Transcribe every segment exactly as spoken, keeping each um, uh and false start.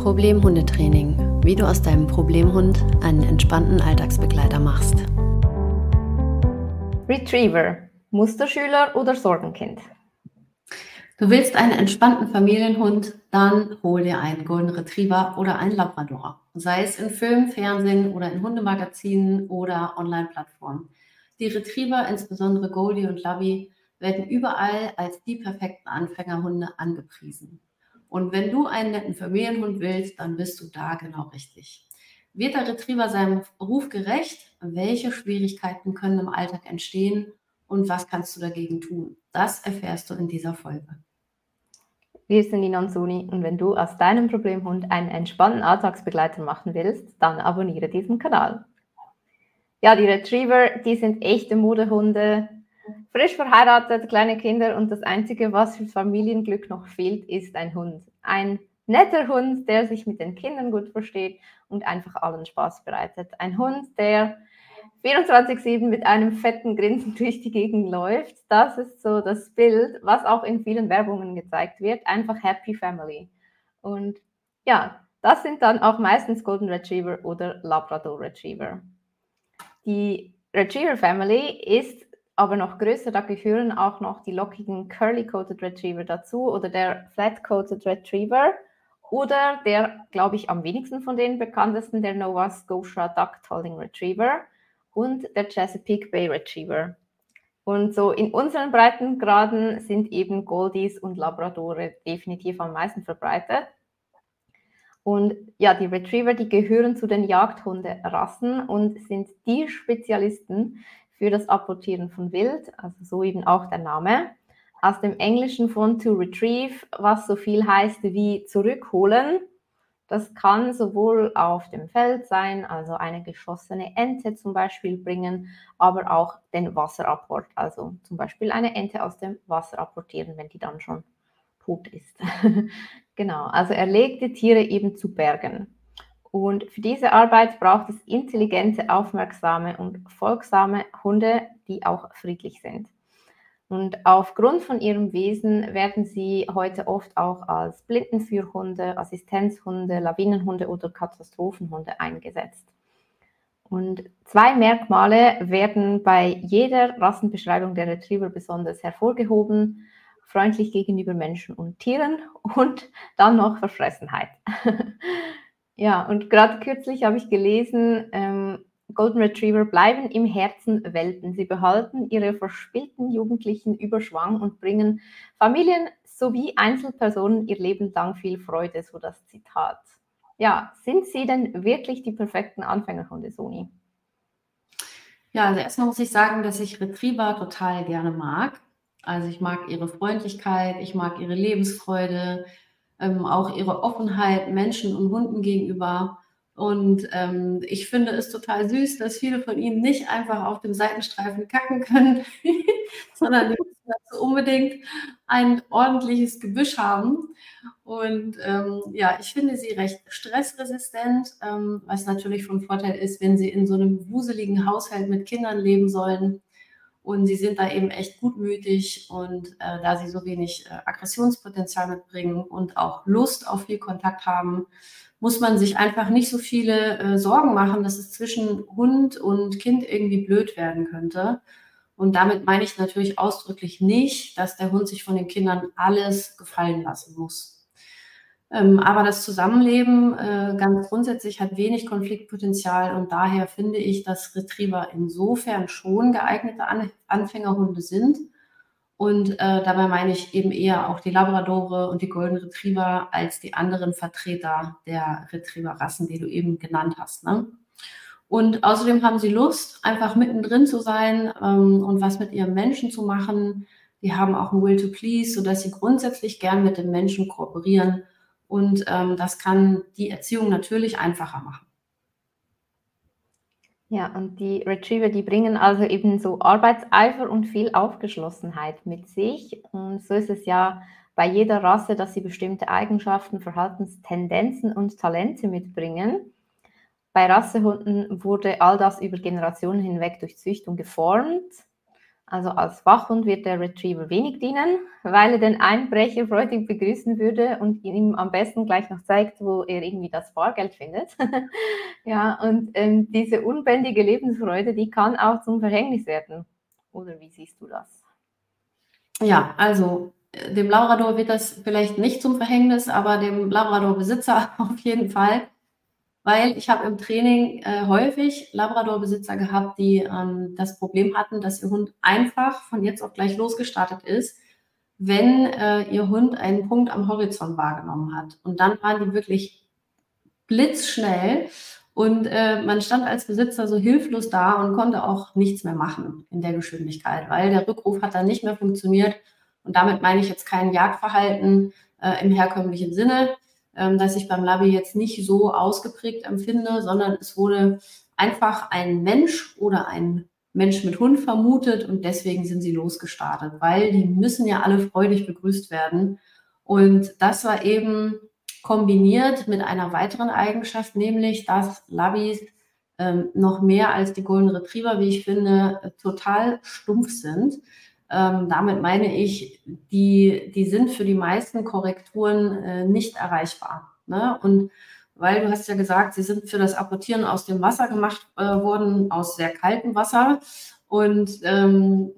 Problemhundetraining, wie du aus deinem Problemhund einen entspannten Alltagsbegleiter machst. Retriever, Musterschüler oder Sorgenkind? Du willst einen entspannten Familienhund, dann hol dir einen Golden Retriever oder einen Labrador. Sei es in Film, Fernsehen oder in Hundemagazinen oder Online-Plattformen. Die Retriever, insbesondere Goldie und Labby, werden überall als die perfekten Anfängerhunde angepriesen. Und wenn du einen netten Familienhund willst, dann bist du da genau richtig. Wird der Retriever seinem Ruf gerecht? Welche Schwierigkeiten können im Alltag entstehen? Und was kannst du dagegen tun? Das erfährst du in dieser Folge. Wir sind Nina und Suni und wenn du aus deinem Problemhund einen entspannten Alltagsbegleiter machen willst, dann abonniere diesen Kanal. Ja, die Retriever, die sind echte Modehunde, frisch verheiratet, kleine Kinder und das Einzige, was für Familienglück noch fehlt, ist ein Hund. Ein netter Hund, der sich mit den Kindern gut versteht und einfach allen Spaß bereitet. Ein Hund, der vierundzwanzig sieben mit einem fetten Grinsen durch die Gegend läuft. Das ist so das Bild, was auch in vielen Werbungen gezeigt wird. Einfach Happy Family. Und ja, das sind dann auch meistens Golden Retriever oder Labrador Retriever. Die Retriever Family ist aber noch größer, da gehören auch noch die lockigen Curly-Coated Retriever dazu oder der Flat-Coated Retriever oder der, glaube ich, am wenigsten von den bekanntesten, der Nova Scotia Duck-Tolling Retriever und der Chesapeake Bay Retriever. Und so in unseren Breitengraden sind eben Goldies und Labradore definitiv am meisten verbreitet. Und ja, die Retriever, die gehören zu den Jagdhunderassen und sind die Spezialisten für das Apportieren von Wild, also so eben auch der Name. Aus dem Englischen von to retrieve, was so viel heißt wie zurückholen. Das kann sowohl auf dem Feld sein, also eine geschossene Ente zum Beispiel bringen, aber auch den Wasserapport, also zum Beispiel eine Ente aus dem Wasser apportieren, wenn die dann schon tot ist. Genau, also erlegte Tiere eben zu bergen. Und für diese Arbeit braucht es intelligente, aufmerksame und folgsame Hunde, die auch friedlich sind. Und aufgrund von ihrem Wesen werden sie heute oft auch als Blindenführhunde, Assistenzhunde, Lawinenhunde oder Katastrophenhunde eingesetzt. Und zwei Merkmale werden bei jeder Rassenbeschreibung der Retriever besonders hervorgehoben: freundlich gegenüber Menschen und Tieren und dann noch Verfressenheit. Ja, und gerade kürzlich habe ich gelesen, ähm, Golden Retriever bleiben im Herzen Welpen. Sie behalten ihre verspielten Jugendlichen Überschwang und bringen Familien sowie Einzelpersonen ihr Leben lang viel Freude, so das Zitat. Ja, sind sie denn wirklich die perfekten Anfängerhunde, Soni? Ja, also erstmal muss ich sagen, dass ich Retriever total gerne mag. Also ich mag ihre Freundlichkeit, ich mag ihre Lebensfreude, ähm, auch ihre Offenheit Menschen und Hunden gegenüber. Und ähm, ich finde es total süß, dass viele von ihnen nicht einfach auf dem Seitenstreifen kacken können, sondern die müssen dazu unbedingt ein ordentliches Gebüsch haben. Und ähm, ja, ich finde sie recht stressresistent, ähm, was natürlich von Vorteil ist, wenn sie in so einem wuseligen Haushalt mit Kindern leben sollen. Und sie sind da eben echt gutmütig und äh, da sie so wenig äh, Aggressionspotenzial mitbringen und auch Lust auf viel Kontakt haben, muss man sich einfach nicht so viele äh, Sorgen machen, dass es zwischen Hund und Kind irgendwie blöd werden könnte. Und damit meine ich natürlich ausdrücklich nicht, dass der Hund sich von den Kindern alles gefallen lassen muss. Ähm, aber das Zusammenleben äh, ganz grundsätzlich hat wenig Konfliktpotenzial und daher finde ich, dass Retriever insofern schon geeignete An- Anfängerhunde sind. Und äh, dabei meine ich eben eher auch die Labradore und die Golden Retriever als die anderen Vertreter der Retriever-Rassen, die du eben genannt hast. Ne? Und außerdem haben sie Lust, einfach mittendrin zu sein ähm, und was mit ihrem Menschen zu machen. Die haben auch ein Will to Please, sodass sie grundsätzlich gern mit dem Menschen kooperieren. Und ähm, das kann die Erziehung natürlich einfacher machen. Ja, und die Retriever, die bringen also eben so Arbeitseifer und viel Aufgeschlossenheit mit sich. Und so ist es ja bei jeder Rasse, dass sie bestimmte Eigenschaften, Verhaltenstendenzen und Talente mitbringen. Bei Rassehunden wurde all das über Generationen hinweg durch Züchtung geformt. Also als Wachhund wird der Retriever wenig dienen, weil er den Einbrecher freudig begrüßen würde und ihm am besten gleich noch zeigt, wo er irgendwie das Bargeld findet. Ja, und ähm, diese unbändige Lebensfreude, die kann auch zum Verhängnis werden. Oder wie siehst du das? Ja, also äh, dem Labrador wird das vielleicht nicht zum Verhängnis, aber dem Labrador-Besitzer auf jeden Fall. Weil ich habe im Training äh, häufig Labrador-Besitzer gehabt, die ähm, das Problem hatten, dass ihr Hund einfach von jetzt auf gleich losgestartet ist, wenn äh, ihr Hund einen Punkt am Horizont wahrgenommen hat. Und dann waren die wirklich blitzschnell und äh, man stand als Besitzer so hilflos da und konnte auch nichts mehr machen in der Geschwindigkeit, weil der Rückruf hat dann nicht mehr funktioniert. Und damit meine ich jetzt kein Jagdverhalten äh, im herkömmlichen Sinne, ähm, dass ich beim Labby jetzt nicht so ausgeprägt empfinde, sondern es wurde einfach ein Mensch oder ein Mensch mit Hund vermutet und deswegen sind sie losgestartet, weil die müssen ja alle freudig begrüßt werden. Und das war eben kombiniert mit einer weiteren Eigenschaft, nämlich dass Labbys ähm, noch mehr als die Golden Retriever, wie ich finde, äh, total stumpf sind. Ähm, damit meine ich, die, die sind für die meisten Korrekturen äh, nicht erreichbar. Ne? Und weil du hast ja gesagt, sie sind für das Apportieren aus dem Wasser gemacht äh, worden, aus sehr kaltem Wasser. Und ähm,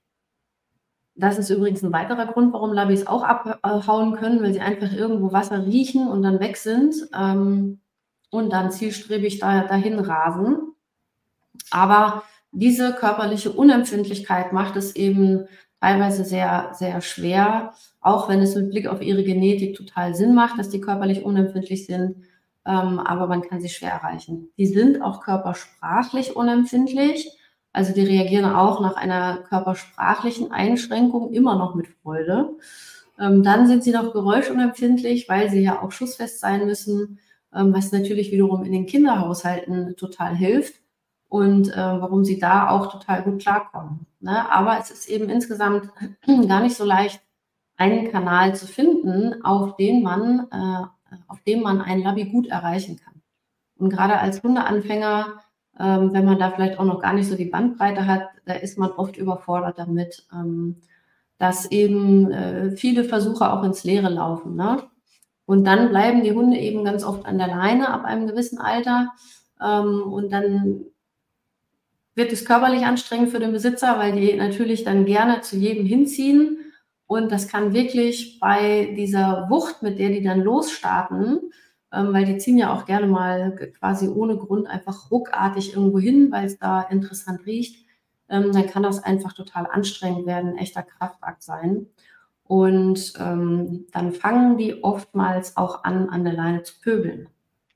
das ist übrigens ein weiterer Grund, warum Labbys auch abhauen können, weil sie einfach irgendwo Wasser riechen und dann weg sind ähm, und dann zielstrebig da, dahin rasen. Aber diese körperliche Unempfindlichkeit macht es eben teilweise sehr, sehr schwer, auch wenn es mit Blick auf ihre Genetik total Sinn macht, dass die körperlich unempfindlich sind, ähm, aber man kann sie schwer erreichen. Die sind auch körpersprachlich unempfindlich, also die reagieren auch nach einer körpersprachlichen Einschränkung immer noch mit Freude. Ähm, dann sind sie noch geräuschunempfindlich, weil sie ja auch schussfest sein müssen, ähm, was natürlich wiederum in den Kinderhaushalten total hilft. Und äh, warum sie da auch total gut klarkommen. Ne? Aber es ist eben insgesamt gar nicht so leicht, einen Kanal zu finden, auf den man, äh, auf dem man einen Labby gut erreichen kann. Und gerade als Hundeanfänger, ähm, wenn man da vielleicht auch noch gar nicht so die Bandbreite hat, da ist man oft überfordert damit, ähm, dass eben äh, viele Versuche auch ins Leere laufen. Ne? Und dann bleiben die Hunde eben ganz oft an der Leine ab einem gewissen Alter. Ähm, und dann wird es körperlich anstrengend für den Besitzer, weil die natürlich dann gerne zu jedem hinziehen. Und das kann wirklich bei dieser Wucht, mit der die dann losstarten, ähm, weil die ziehen ja auch gerne mal quasi ohne Grund einfach ruckartig irgendwo hin, weil es da interessant riecht, ähm, dann kann das einfach total anstrengend werden, ein echter Kraftakt sein. Und ähm, dann fangen die oftmals auch an, an der Leine zu pöbeln.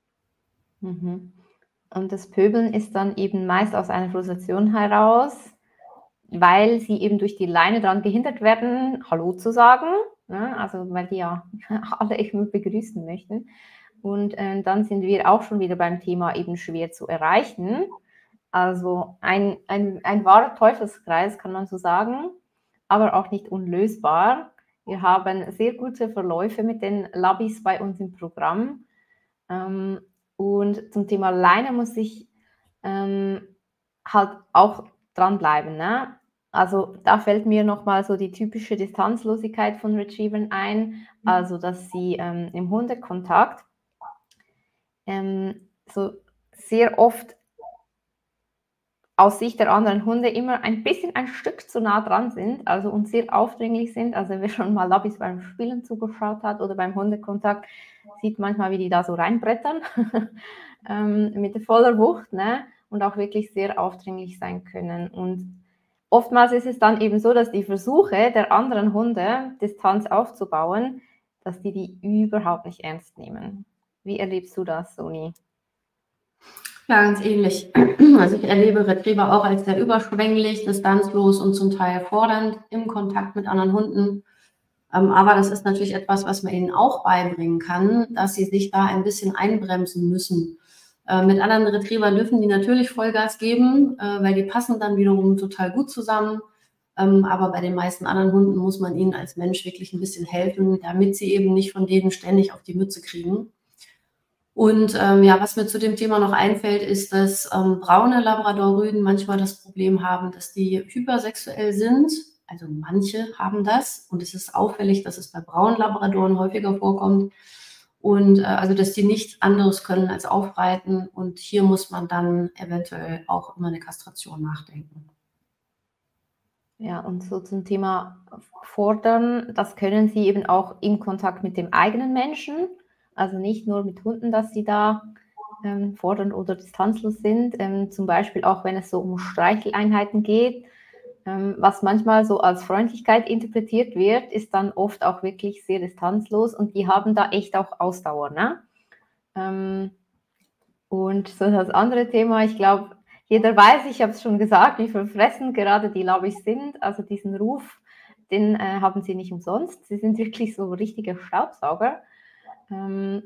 Mhm. Und das Pöbeln ist dann eben meist aus einer Frustration heraus, weil sie eben durch die Leine daran gehindert werden, Hallo zu sagen. Ne? Also weil die ja alle irgendwie begrüßen möchten. Und äh, dann sind wir auch schon wieder beim Thema eben schwer zu erreichen. Also ein, ein, ein wahrer Teufelskreis, kann man so sagen, aber auch nicht unlösbar. Wir haben sehr gute Verläufe mit den Labbys bei uns im Programm. Ähm, Und zum Thema Leine muss ich ähm, halt auch dranbleiben. Ne? Also da fällt mir nochmal so die typische Distanzlosigkeit von Retrievern ein, also dass sie ähm, im Hundekontakt ähm, so sehr oft aus Sicht der anderen Hunde immer ein bisschen ein Stück zu nah dran sind, also und sehr aufdringlich sind. Also wer schon mal Labbys beim Spielen zugeschaut hat oder beim Hundekontakt, sieht manchmal, wie die da so reinbrettern ähm, mit voller Wucht, ne? Und auch wirklich sehr aufdringlich sein können. Und oftmals ist es dann eben so, dass die Versuche der anderen Hunde, Distanz aufzubauen, dass die die überhaupt nicht ernst nehmen. Wie erlebst du das, Soni? Ja, ganz ähnlich. Also ich erlebe Retriever auch als sehr überschwänglich, distanzlos und zum Teil fordernd im Kontakt mit anderen Hunden. Ähm, aber das ist natürlich etwas, was man ihnen auch beibringen kann, dass sie sich da ein bisschen einbremsen müssen. Äh, mit anderen Retrievern dürfen die natürlich Vollgas geben, äh, weil die passen dann wiederum total gut zusammen. Ähm, aber bei den meisten anderen Hunden muss man ihnen als Mensch wirklich ein bisschen helfen, damit sie eben nicht von denen ständig auf die Mütze kriegen. Und ähm, ja, was mir zu dem Thema noch einfällt, ist, dass ähm, braune Labrador-Rüden manchmal das Problem haben, dass die hypersexuell sind. Also manche haben das und es ist auffällig, dass es bei braunen Labradoren häufiger vorkommt. Und äh, also, dass die nichts anderes können als aufreiten. Und hier muss man dann eventuell auch immer eine Kastration nachdenken. Ja, und so zum Thema Fordern, das können Sie eben auch im Kontakt mit dem eigenen Menschen, also nicht nur mit Hunden, dass Sie da ähm, fordern oder distanzlos sind, ähm, zum Beispiel auch wenn es so um Streicheleinheiten geht, ähm, was manchmal so als Freundlichkeit interpretiert wird, ist dann oft auch wirklich sehr distanzlos und die haben da echt auch Ausdauer, ne? Ähm, und so das andere Thema, ich glaube, jeder weiß, ich habe es schon gesagt, wie verfressen gerade die Labis sind. Also diesen Ruf, den äh, haben sie nicht umsonst. Sie sind wirklich so richtige Staubsauger. Ähm,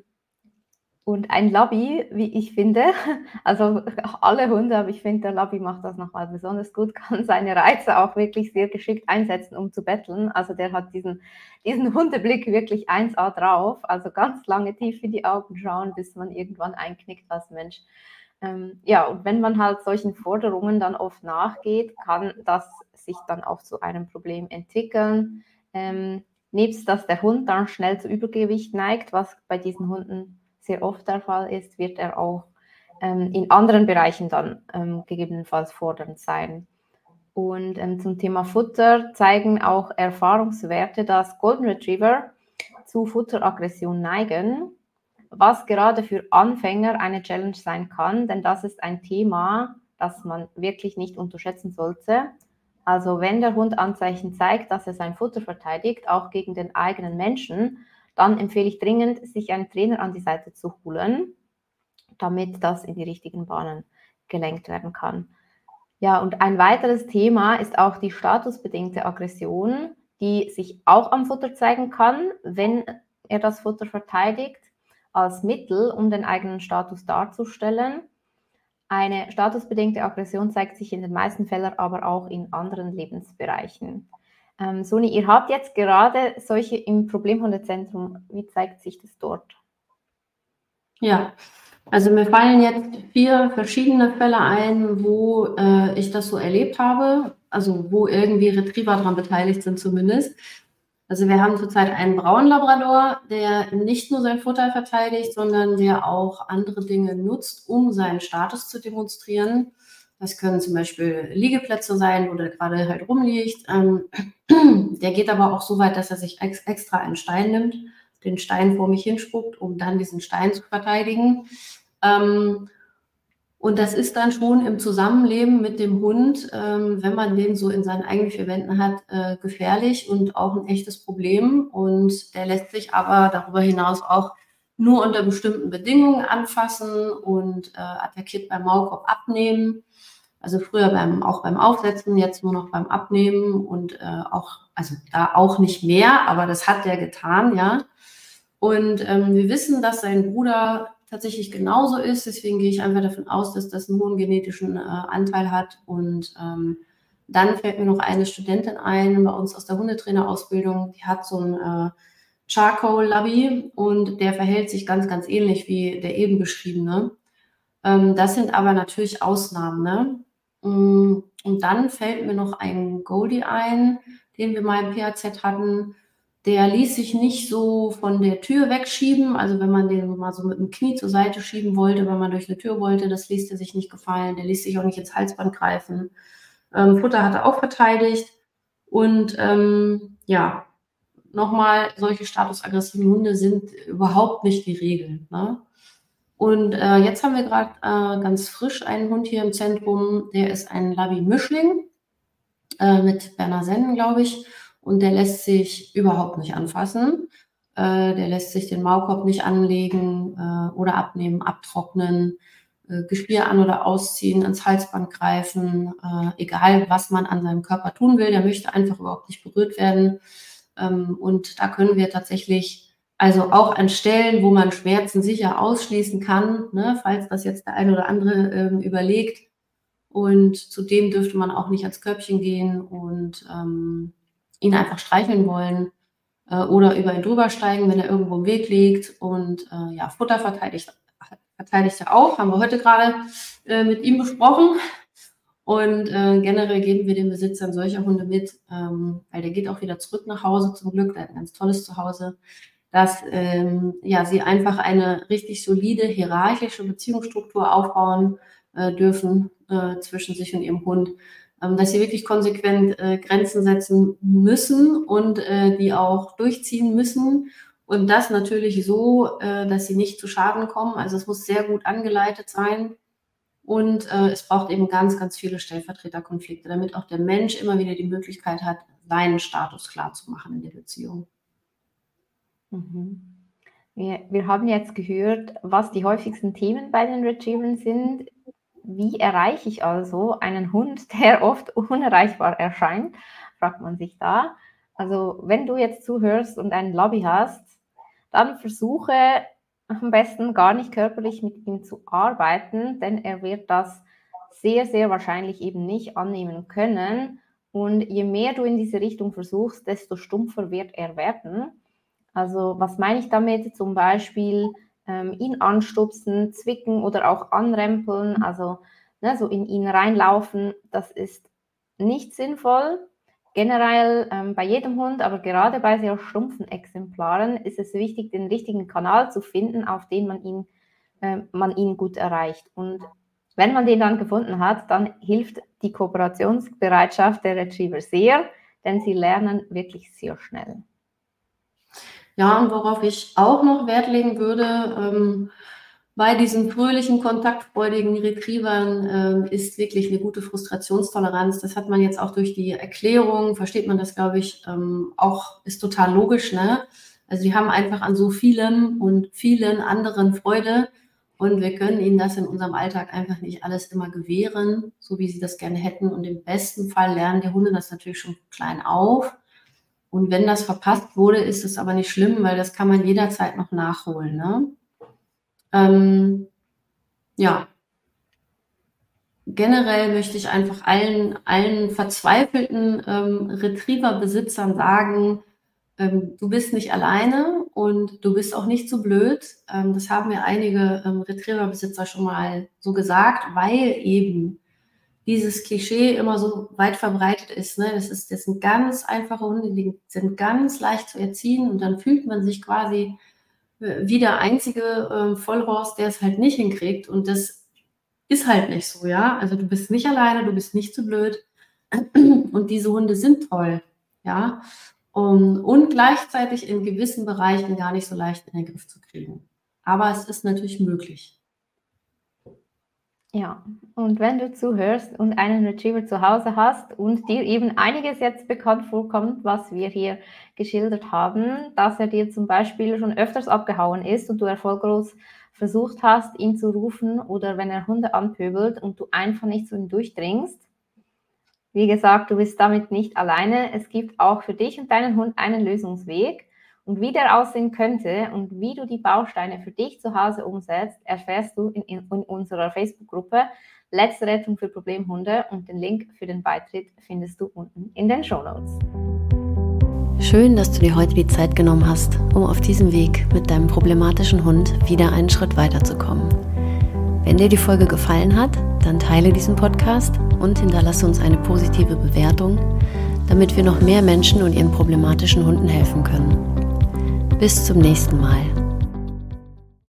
und ein Labby, wie ich finde, also alle Hunde, aber ich finde, der Labby macht das nochmal besonders gut, kann seine Reize auch wirklich sehr geschickt einsetzen, um zu betteln. Also der hat diesen, diesen Hundeblick wirklich eins A drauf, also ganz lange tief in die Augen schauen, bis man irgendwann einknickt als Mensch. Ähm, ja, und wenn man halt solchen Forderungen dann oft nachgeht, kann das sich dann auch zu einem Problem entwickeln. Ähm, nebst dass der Hund dann schnell zu Übergewicht neigt, was bei diesen Hunden sehr oft der Fall ist, wird er auch ähm, in anderen Bereichen dann ähm, gegebenenfalls fordernd sein. Und ähm, zum Thema Futter zeigen auch Erfahrungswerte, dass Golden Retriever zu Futteraggression neigen, was gerade für Anfänger eine Challenge sein kann, denn das ist ein Thema, das man wirklich nicht unterschätzen sollte. Also wenn der Hund Anzeichen zeigt, dass er sein Futter verteidigt, auch gegen den eigenen Menschen, dann empfehle ich dringend, sich einen Trainer an die Seite zu holen, damit das in die richtigen Bahnen gelenkt werden kann. Ja, und ein weiteres Thema ist auch die statusbedingte Aggression, die sich auch am Futter zeigen kann, wenn er das Futter verteidigt, als Mittel, um den eigenen Status darzustellen. Eine statusbedingte Aggression zeigt sich in den meisten Fällen aber auch in anderen Lebensbereichen. Ähm, Soni, ihr habt jetzt gerade solche im Problemhundezentrum. Wie zeigt sich das dort? Ja, also mir fallen jetzt vier verschiedene Fälle ein, wo äh, ich das so erlebt habe, also wo irgendwie Retriever daran beteiligt sind zumindest. Also wir haben zurzeit einen braunen Labrador, der nicht nur sein Futter verteidigt, sondern der auch andere Dinge nutzt, um seinen Status zu demonstrieren. Das können zum Beispiel Liegeplätze sein, wo der gerade halt rumliegt. Ähm, der geht aber auch so weit, dass er sich ex extra einen Stein nimmt, den Stein vor mich hinspuckt, um dann diesen Stein zu verteidigen. Ähm, und das ist dann schon im Zusammenleben mit dem Hund, ähm, wenn man den so in seinen eigenen vier Wänden hat, äh, gefährlich und auch ein echtes Problem. Und der lässt sich aber darüber hinaus auch nur unter bestimmten Bedingungen anfassen und äh, attackiert beim Maulkorb abnehmen. Also früher beim, auch beim Aufsetzen, jetzt nur noch beim Abnehmen und äh, auch, also da auch nicht mehr, aber das hat der getan, ja. Und ähm, wir wissen, dass sein Bruder tatsächlich genauso ist. Deswegen gehe ich einfach davon aus, dass das einen hohen genetischen äh, Anteil hat. Und ähm, dann fällt mir noch eine Studentin ein bei uns aus der Hundetrainerausbildung. Die hat so ein äh, Charcoal-Labby und der verhält sich ganz, ganz ähnlich wie der eben beschriebene. Ähm, das sind aber natürlich Ausnahmen, ne? Und dann fällt mir noch ein Goldie ein, den wir mal im P A Z hatten. Der ließ sich nicht so von der Tür wegschieben. Also wenn man den mal so mit dem Knie zur Seite schieben wollte, wenn man durch eine Tür wollte, das ließ der sich nicht gefallen. Der ließ sich auch nicht ins Halsband greifen. Ähm, Futter hat er auch verteidigt. Und ähm, ja, nochmal, solche statusaggressiven Hunde sind überhaupt nicht die Regel, ne? Und äh, jetzt haben wir gerade äh, ganz frisch einen Hund hier im Zentrum, der ist ein Labby-Mischling äh, mit Berner Sennen, glaube ich. Und der lässt sich überhaupt nicht anfassen. Äh, der lässt sich den Maulkorb nicht anlegen äh, oder abnehmen, abtrocknen, äh, Geschirr an- oder ausziehen, ins Halsband greifen, äh, egal was man an seinem Körper tun will. Der möchte einfach überhaupt nicht berührt werden. Ähm, und da können wir tatsächlich, also auch an Stellen, wo man Schmerzen sicher ausschließen kann, ne, falls das jetzt der eine oder andere ähm, überlegt. Und zudem dürfte man auch nicht ans Körbchen gehen und ähm, ihn einfach streicheln wollen äh, oder über ihn drüber steigen, wenn er irgendwo im Weg liegt. Und äh, ja, Futter verteidigt verteidigt er auch, haben wir heute gerade äh, mit ihm besprochen. Und äh, generell geben wir den Besitzern solcher Hunde mit, ähm, weil der geht auch wieder zurück nach Hause zum Glück, der hat ein ganz tolles Zuhause, dass ähm, ja, sie einfach eine richtig solide hierarchische Beziehungsstruktur aufbauen äh, dürfen äh, zwischen sich und ihrem Hund, ähm, dass sie wirklich konsequent äh, Grenzen setzen müssen und äh, die auch durchziehen müssen. Und das natürlich so, äh, dass sie nicht zu Schaden kommen. Also es muss sehr gut angeleitet sein. Und äh, es braucht eben ganz, ganz viele Stellvertreterkonflikte, damit auch der Mensch immer wieder die Möglichkeit hat, seinen Status klar zu machen in der Beziehung. Mhm. Wir, wir haben jetzt gehört, was die häufigsten Themen bei den Retrievern sind. Wie erreiche ich also einen Hund, der oft unerreichbar erscheint, fragt man sich da. Also wenn du jetzt zuhörst und einen Lobby hast, dann versuche am besten gar nicht körperlich mit ihm zu arbeiten, denn er wird das sehr, sehr wahrscheinlich eben nicht annehmen können. Und je mehr du in diese Richtung versuchst, desto stumpfer wird er werden. Also was meine ich damit? Zum Beispiel ähm, ihn anstupsen, zwicken oder auch anrempeln, also ne, so in ihn reinlaufen, das ist nicht sinnvoll. Generell ähm, bei jedem Hund, aber gerade bei sehr stumpfen Exemplaren ist es wichtig, den richtigen Kanal zu finden, auf den man ihn, äh, man ihn gut erreicht. Und wenn man den dann gefunden hat, dann hilft die Kooperationsbereitschaft der Retriever sehr, denn sie lernen wirklich sehr schnell. Ja, und worauf ich auch noch Wert legen würde, ähm, bei diesen fröhlichen, kontaktfreudigen Retrievern ähm, ist wirklich eine gute Frustrationstoleranz. Das hat man jetzt auch durch die Erklärung, versteht man das, glaube ich, ähm, auch, ist total logisch, ne? Also die haben einfach an so vielem und vielen anderen Freude und wir können ihnen das in unserem Alltag einfach nicht alles immer gewähren, so wie sie das gerne hätten. Und im besten Fall lernen die Hunde das natürlich schon klein auf. Und wenn das verpasst wurde, ist es aber nicht schlimm, weil das kann man jederzeit noch nachholen, ne? Ähm, ja, generell möchte ich einfach allen, allen verzweifelten ähm, Retriever-Besitzern sagen, ähm, du bist nicht alleine und du bist auch nicht so blöd. Ähm, das haben mir einige ähm, Retriever-Besitzer schon mal so gesagt, weil eben dieses Klischee immer so weit verbreitet ist. Ne? Das ist, das sind ganz einfache Hunde, die sind ganz leicht zu erziehen und dann fühlt man sich quasi wie der einzige äh, Vollhorst, der es halt nicht hinkriegt. Und das ist halt nicht so, ja. Also du bist nicht alleine, du bist nicht zu blöd. Und diese Hunde sind toll, ja. Um, und gleichzeitig in gewissen Bereichen gar nicht so leicht in den Griff zu kriegen. Aber es ist natürlich möglich. Ja, und wenn du zuhörst und einen Retriever zu Hause hast und dir eben einiges jetzt bekannt vorkommt, was wir hier geschildert haben, dass er dir zum Beispiel schon öfters abgehauen ist und du erfolglos versucht hast, ihn zu rufen oder wenn er Hunde anpöbelt und du einfach nicht zu ihm durchdringst. Wie gesagt, du bist damit nicht alleine. Es gibt auch für dich und deinen Hund einen Lösungsweg. Und wie der aussehen könnte und wie du die Bausteine für dich zu Hause umsetzt, erfährst du in, in, in unserer Facebook-Gruppe Letzte Rettung für Problemhunde und den Link für den Beitritt findest du unten in den Shownotes. Schön, dass du dir heute die Zeit genommen hast, um auf diesem Weg mit deinem problematischen Hund wieder einen Schritt weiterzukommen. Wenn dir die Folge gefallen hat, dann teile diesen Podcast und hinterlasse uns eine positive Bewertung, damit wir noch mehr Menschen und ihren problematischen Hunden helfen können. Bis zum nächsten Mal.